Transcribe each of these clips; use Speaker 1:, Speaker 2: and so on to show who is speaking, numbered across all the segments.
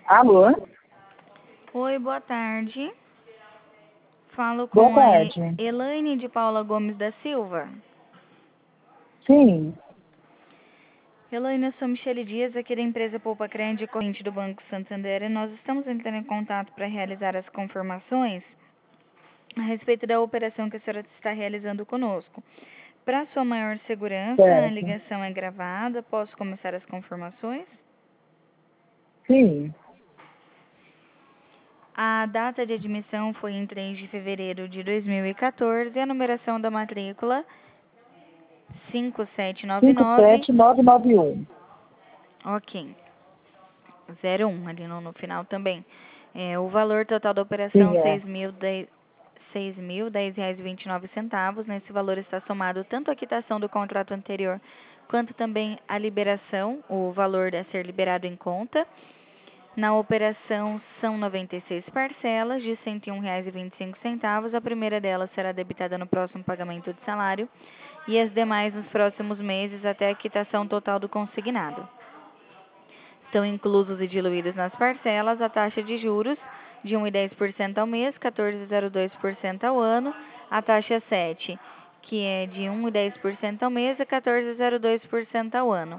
Speaker 1: Alô?
Speaker 2: Oi, boa tarde. Falo
Speaker 1: Boa
Speaker 2: com a
Speaker 1: tarde.
Speaker 2: Elaine de Paula Gomes da Silva.
Speaker 1: Sim,
Speaker 2: Elaine, eu sou Michele Dias, aqui da empresa Poupa Crédito Corrente do Banco Santander, e nós estamos entrando em contato para realizar as confirmações a respeito da operação que a senhora está realizando conosco. Para sua maior segurança, a
Speaker 1: certo.
Speaker 2: ligação é gravada. Posso começar as confirmações?
Speaker 1: Sim,
Speaker 2: A data de admissão foi em 3 de fevereiro de 2014 e a numeração da matrícula 5799.
Speaker 1: 57991.
Speaker 2: Ok. 01 ali no final também. O valor total da operação
Speaker 1: Sim, é.
Speaker 2: R$ 6.010,29. Nesse valor está somado tanto a quitação do contrato anterior quanto também a liberação, o valor a ser liberado em conta. Na operação são 96 parcelas de R$ 101,25. A primeira delas será debitada no próximo pagamento de salário e as demais nos próximos meses até a quitação total do consignado. Estão inclusos e diluídos nas parcelas a taxa de juros de 1,10% ao mês, 14,02% ao ano, a taxa 7, que é de 1,10% ao mês e 14,02% ao ano.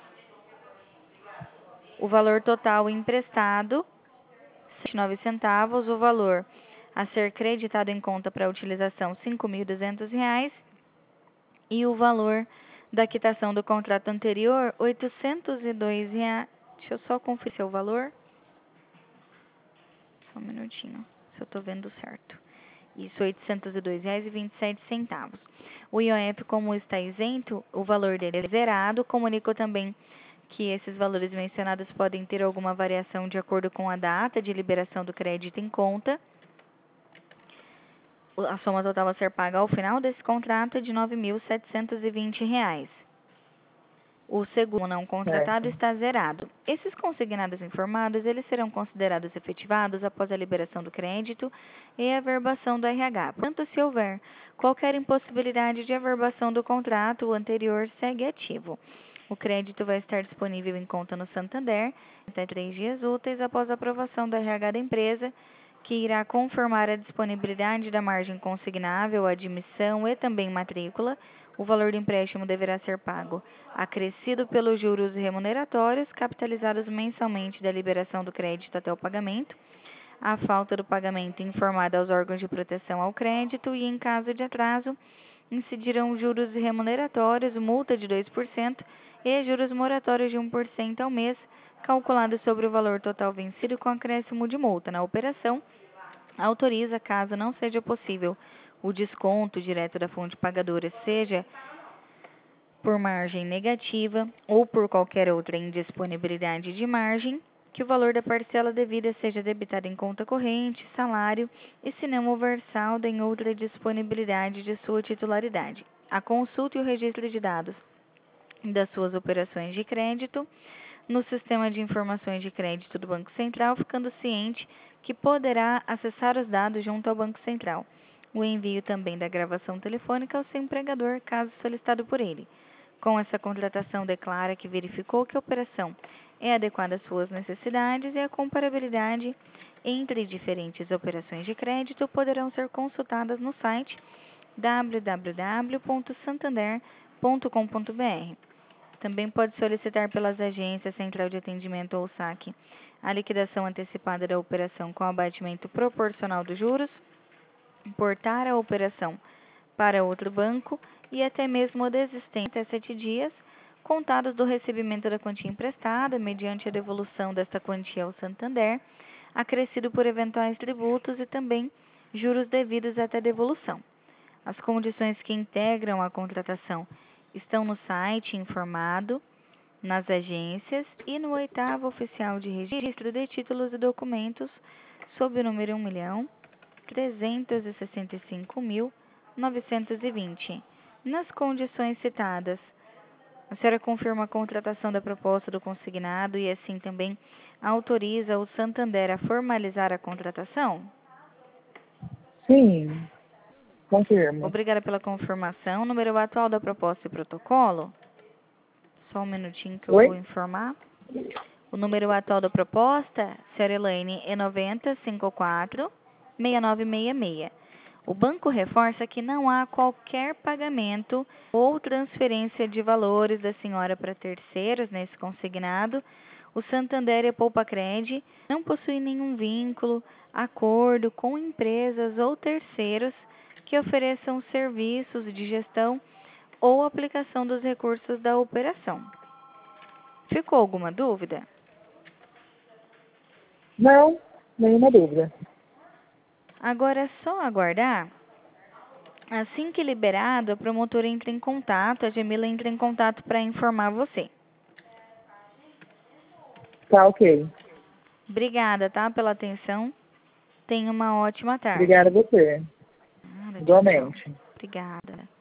Speaker 2: O valor total emprestado, R$ 0,09, o valor a ser creditado em conta para utilização, R$ 5.200, e o valor da quitação do contrato anterior, R$ 802. Deixa eu só conferir o valor. Só um minutinho, se eu estou vendo certo. Isso, R$ 802,27. O IOF, como está isento, o valor dele é zerado. Comunico também que esses valores mencionados podem ter alguma variação de acordo com a data de liberação do crédito em conta. A soma total a ser paga ao final desse contrato é de R$ 9.720. O segundo não contratado
Speaker 1: Certo.
Speaker 2: está zerado. Esses consignados informados, eles serão considerados efetivados após a liberação do crédito e a averbação do RH. Portanto, se houver qualquer impossibilidade de averbação do contrato, o anterior segue ativo. O crédito vai estar disponível em conta no Santander até 3 dias úteis após a aprovação do RH da empresa, que irá confirmar a disponibilidade da margem consignável, admissão e também matrícula. O valor do empréstimo deverá ser pago acrescido pelos juros remuneratórios capitalizados mensalmente da liberação do crédito até o pagamento. A falta do pagamento informada aos órgãos de proteção ao crédito e, em caso de atraso, incidirão juros remuneratórios, multa de 2% e juros moratórios de 1% ao mês, calculados sobre o valor total vencido com acréscimo de multa. Na operação, autoriza, caso não seja possível, o desconto direto da fonte pagadora, seja por margem negativa ou por qualquer outra indisponibilidade de margem, que o valor da parcela devida seja debitado em conta corrente, salário e, se não houver saldo, em outra disponibilidade de sua titularidade. A consulta e o registro de dados das suas operações de crédito no sistema de informações de crédito do Banco Central, ficando ciente que poderá acessar os dados junto ao Banco Central. O envio também da gravação telefônica ao seu empregador, caso solicitado por ele. Com essa contratação, declara que verificou que a operação é adequada às suas necessidades e a comparabilidade entre diferentes operações de crédito poderão ser consultadas no site www.santander.com.br. Também pode solicitar pelas agências Central de Atendimento ou SAC a liquidação antecipada da operação com abatimento proporcional dos juros, importar a operação para outro banco e até mesmo a desistência até 7 dias, contados do recebimento da quantia emprestada, mediante a devolução desta quantia ao Santander, acrescido por eventuais tributos e também juros devidos até devolução. As condições que integram a contratação estão no site informado, nas agências e no 8º oficial de registro de títulos e documentos, sob o número 1.365.920. Nas condições citadas, a senhora confirma a contratação da proposta do consignado e assim também autoriza o Santander a formalizar a contratação?
Speaker 1: Sim, confirmo.
Speaker 2: Obrigada pela confirmação. Número atual da proposta e protocolo? Só um minutinho que eu vou
Speaker 1: Oi?
Speaker 2: informar. O número atual da proposta, senhora Elaine, é 9054-6966. O banco reforça que não há qualquer pagamento ou transferência de valores da senhora para terceiros nesse consignado. O Santander e a Poupacred não possuem nenhum vínculo, acordo com empresas ou terceiros que ofereçam serviços de gestão ou aplicação dos recursos da operação. Ficou alguma dúvida?
Speaker 1: Não, nenhuma dúvida.
Speaker 2: Agora é só aguardar. Assim que liberado, a promotora entra em contato, a Jamila entra em contato para informar você.
Speaker 1: Tá, ok.
Speaker 2: Obrigada, tá, pela atenção. Tenha uma ótima tarde.
Speaker 1: Obrigada a você.
Speaker 2: Nada, tchau, tchau.
Speaker 1: Igualmente.
Speaker 2: Obrigada.